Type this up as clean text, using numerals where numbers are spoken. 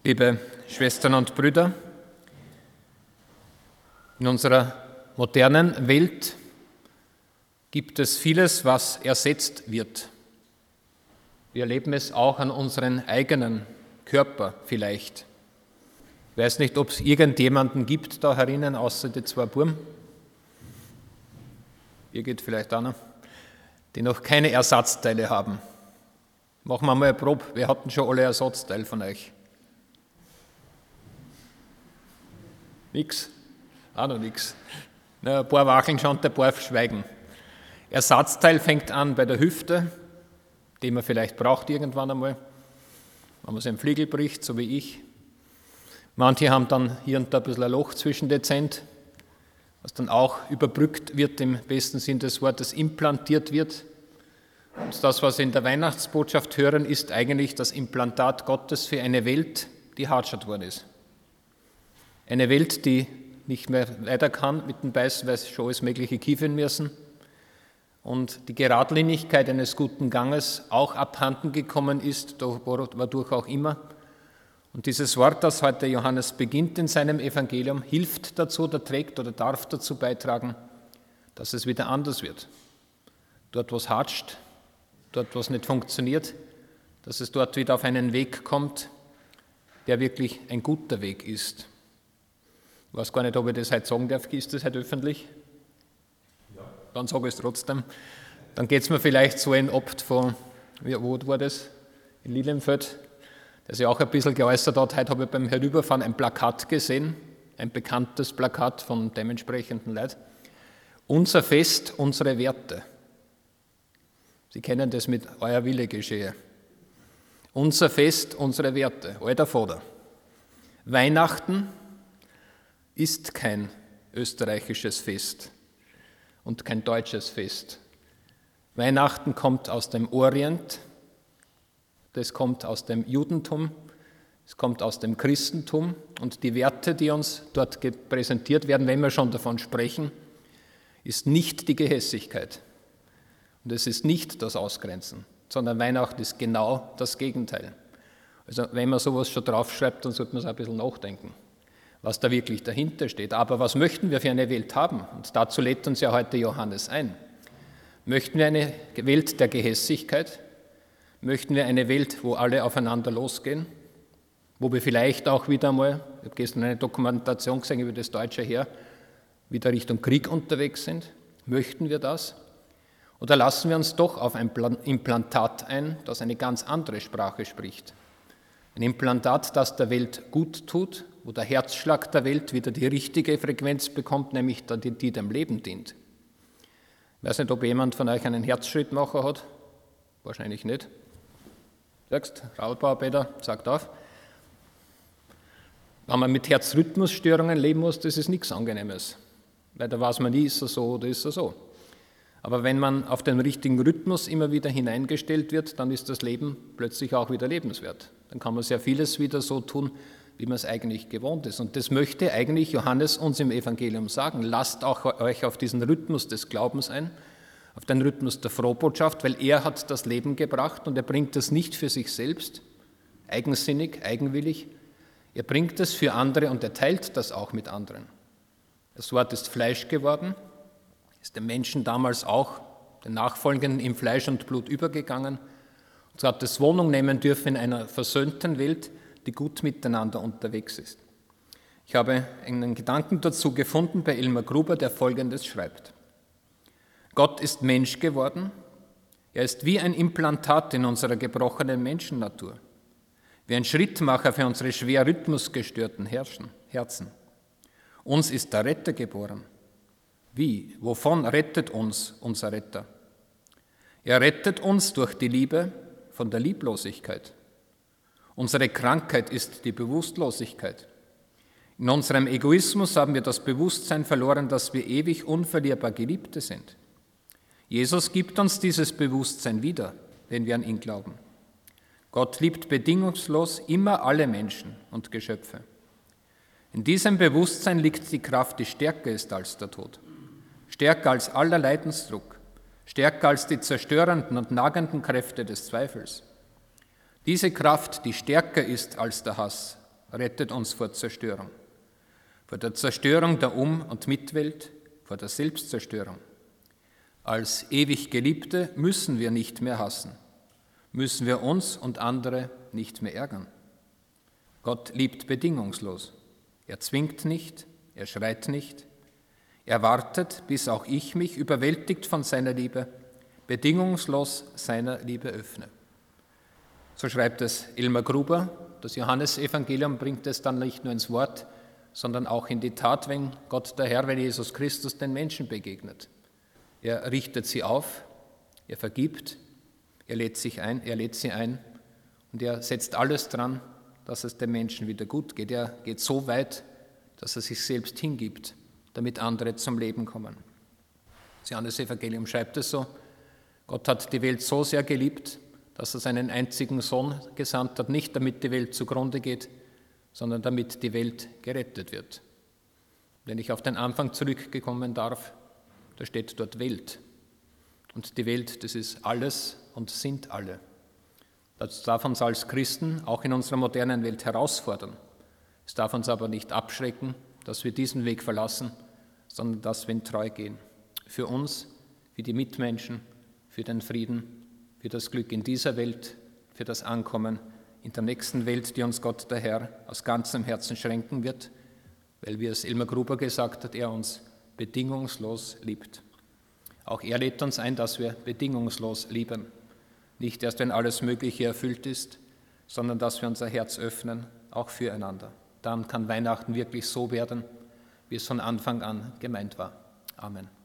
Liebe Schwestern und Brüder, in unserer modernen Welt gibt es vieles, was ersetzt wird. Wir erleben es auch an unseren eigenen Körper vielleicht. Ich weiß nicht, ob es irgendjemanden gibt da herinnen, außer die zwei Burm. Ihr geht vielleicht auch noch, die noch keine Ersatzteile haben. Machen wir mal eine Probe. Wir hatten schon alle Ersatzteile von euch. Nix? Auch noch nix. Na, ein paar wackeln schon, ein paar schweigen. Ersatzteil fängt an bei der Hüfte, die man vielleicht braucht irgendwann einmal, wenn man sich einen Fliegel bricht, so wie ich. Manche haben dann hier und da ein bisschen ein Loch zwischen den Zähnen, was dann auch überbrückt wird, im besten Sinn des Wortes implantiert wird. Und das, was wir in der Weihnachtsbotschaft hören, ist eigentlich das Implantat Gottes für eine Welt, die hartschat worden ist. Eine Welt, die nicht mehr weiter kann mit dem Beißen, weil sie schon alles Mögliche kiefern müssen. Und die Geradlinigkeit eines guten Ganges auch abhanden gekommen ist, wodurch auch immer. Und dieses Wort, das heute Johannes beginnt in seinem Evangelium, hilft dazu, trägt oder darf dazu beitragen, dass es wieder anders wird. Dort, wo es hatscht, dort, wo es nicht funktioniert, dass es dort wieder auf einen Weg kommt, der wirklich ein guter Weg ist. Ich weiß gar nicht, ob ich das heute sagen darf. Ist das heute öffentlich? Ja. Dann sage ich es trotzdem. Dann geht es mir vielleicht so ein Abt von, wo war das? In Lilienfeld, der sich auch ein bisschen geäußert hat. Heute habe ich beim Herüberfahren ein Plakat gesehen, ein bekanntes Plakat von dementsprechenden Leuten. Unser Fest, unsere Werte. Sie kennen das mit Euer Wille geschehe. Unser Fest, unsere Werte. Alter Vater. Weihnachten ist kein österreichisches Fest und kein deutsches Fest. Weihnachten kommt aus dem Orient, das kommt aus dem Judentum, es kommt aus dem Christentum und die Werte, die uns dort präsentiert werden, wenn wir schon davon sprechen, ist nicht die Gehässigkeit und es ist nicht das Ausgrenzen, sondern Weihnachten ist genau das Gegenteil. Also wenn man sowas schon draufschreibt, dann sollte man es ein bisschen nachdenken, was da wirklich dahinter steht. Aber was möchten wir für eine Welt haben? Und dazu lädt uns ja heute Johannes ein. Möchten wir eine Welt der Gehässigkeit? Möchten wir eine Welt, wo alle aufeinander losgehen? Wo wir vielleicht auch wieder einmal, ich habe gestern eine Dokumentation gesehen über das deutsche Heer, wieder Richtung Krieg unterwegs sind? Möchten wir das? Oder lassen wir uns doch auf ein Implantat ein, das eine ganz andere Sprache spricht? Ein Implantat, das der Welt gut tut, wo der Herzschlag der Welt wieder die richtige Frequenz bekommt, nämlich die dem Leben dient. Ich weiß nicht, ob jemand von euch einen Herzschrittmacher hat. Wahrscheinlich nicht. Sagst, Raulbauer, Peter, sagt auf. Wenn man mit Herzrhythmusstörungen leben muss, das ist nichts Angenehmes. Weil da weiß man nie, ist er so oder ist er so. Aber wenn man auf den richtigen Rhythmus immer wieder hineingestellt wird, dann ist das Leben plötzlich auch wieder lebenswert. Dann kann man sehr vieles wieder so tun, wie man es eigentlich gewohnt ist. Und das möchte eigentlich Johannes uns im Evangelium sagen. Lasst auch euch auf diesen Rhythmus des Glaubens ein, auf den Rhythmus der Frohbotschaft, weil er hat das Leben gebracht und er bringt das nicht für sich selbst, eigensinnig, eigenwillig. Er bringt es für andere und er teilt das auch mit anderen. Das Wort ist Fleisch geworden, ist den Menschen damals auch, den Nachfolgenden, im Fleisch und Blut übergegangen. Und so hat es Wohnung nehmen dürfen in einer versöhnten Welt, die gut miteinander unterwegs ist. Ich habe einen Gedanken dazu gefunden bei Elmar Gruber, der Folgendes schreibt. Gott ist Mensch geworden, er ist wie ein Implantat in unserer gebrochenen Menschennatur, wie ein Schrittmacher für unsere schwer rhythmusgestörten Herzen. Uns ist der Retter geboren. Wie? Wovon rettet uns unser Retter? Er rettet uns durch die Liebe von der Lieblosigkeit. Unsere Krankheit ist die Bewusstlosigkeit. In unserem Egoismus haben wir das Bewusstsein verloren, dass wir ewig unverlierbar Geliebte sind. Jesus gibt uns dieses Bewusstsein wieder, wenn wir an ihn glauben. Gott liebt bedingungslos immer alle Menschen und Geschöpfe. In diesem Bewusstsein liegt die Kraft, die stärker ist als der Tod, stärker als aller Leidensdruck, stärker als die zerstörenden und nagenden Kräfte des Zweifels. Diese Kraft, die stärker ist als der Hass, rettet uns vor Zerstörung. Vor der Zerstörung der Um- und Mitwelt, vor der Selbstzerstörung. Als ewig Geliebte müssen wir nicht mehr hassen, müssen wir uns und andere nicht mehr ärgern. Gott liebt bedingungslos. Er zwingt nicht, er schreit nicht. Er wartet, bis auch ich mich, überwältigt von seiner Liebe, bedingungslos seiner Liebe öffne. So schreibt es Elmar Gruber. Das Johannesevangelium bringt es dann nicht nur ins Wort, sondern auch in die Tat, wenn Gott der Herr, wenn Jesus Christus den Menschen begegnet. Er richtet sie auf, er vergibt, er lädt sie ein und er setzt alles dran, dass es dem Menschen wieder gut geht. Er geht so weit, dass er sich selbst hingibt, damit andere zum Leben kommen. Das Johannesevangelium schreibt es so: Gott hat die Welt so sehr geliebt, dass er seinen einzigen Sohn gesandt hat, nicht damit die Welt zugrunde geht, sondern damit die Welt gerettet wird. Wenn ich auf den Anfang zurückgekommen darf, da steht dort Welt. Und die Welt, das ist alles und sind alle. Das darf uns als Christen auch in unserer modernen Welt herausfordern. Es darf uns aber nicht abschrecken, dass wir diesen Weg verlassen, sondern dass wir ihn treu gehen. Für uns, für die Mitmenschen, für den Frieden, für das Glück in dieser Welt, für das Ankommen in der nächsten Welt, die uns Gott der Herr aus ganzem Herzen schenken wird, weil, wie es Elmar Gruber gesagt hat, er uns bedingungslos liebt. Auch er lädt uns ein, dass wir bedingungslos lieben. Nicht erst, wenn alles Mögliche erfüllt ist, sondern dass wir unser Herz öffnen, auch füreinander. Dann kann Weihnachten wirklich so werden, wie es von Anfang an gemeint war. Amen.